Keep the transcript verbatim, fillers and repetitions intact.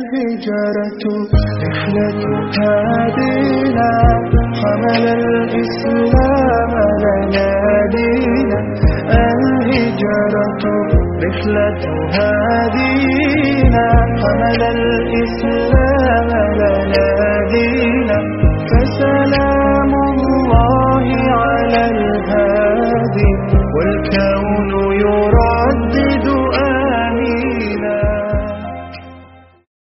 الهجرة رحلة هادينا، حمل الإسلام لنا دينا. الهجرة رحلة هادينا، حمل الإسلام لنا دينا. فسلام